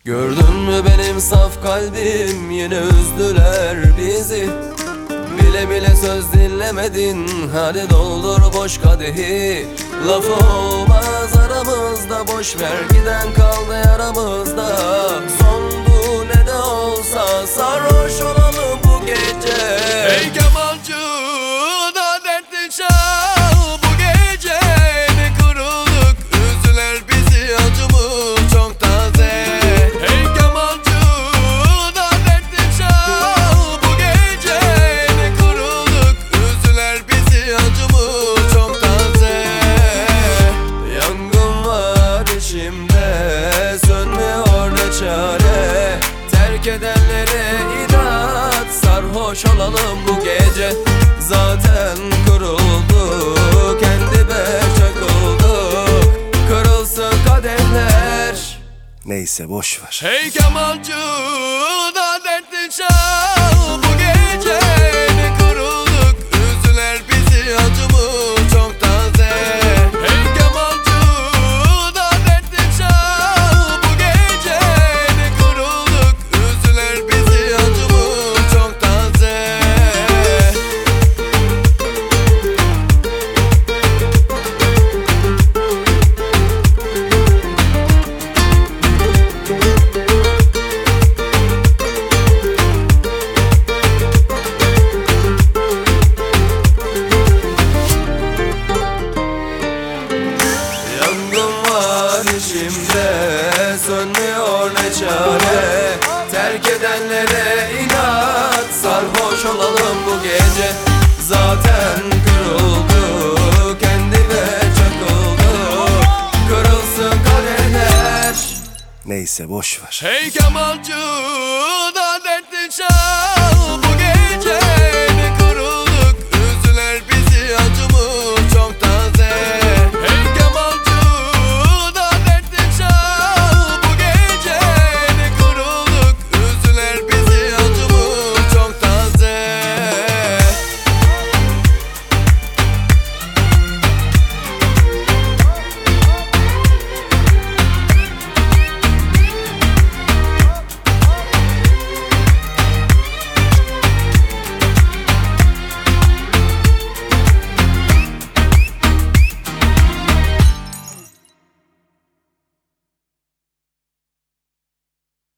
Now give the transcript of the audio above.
Gördün mü benim saf kalbim, yine üzdüler bizi. Bile bile söz dinlemedin, hadi doldur boş kadehi. Lafı olmaz aramızda, boş ver giden kaldı yaramızda. Son bu ne de olsa sarhoş olalım bu gece. Ey kemancı da dertli çal bu gece. Ne kuruluk üzdüler bizi, acımız çok taze. Ey kemancı da dertli çal bu gece. Ne kuruluk üzdüler bizi, acımız çok taze. Yangın var içimde, sönmüyor ne çare. Terk edenlere inat, sarhoş olalım bu gece. Zaten kurulduk, kendime çakıldık. Kırılsın kadehler, neyse boş ver. Hey kemancı da dertli çal bu gece. Ne kuruluk üzdüler bizi, acımız çok taze. Hey kemancı da dertli çal bu gece. Ne kuruluk üzdüler bizi, acımız çok taze. Yangın var içimde, sönmüyor ne çare. Terk edenlere inat, sarhoş olalım bu gece. Zaten kırıldı, kendime çakıldı. Kırılsın kadehler, neyse boş ver. Hey kemancı da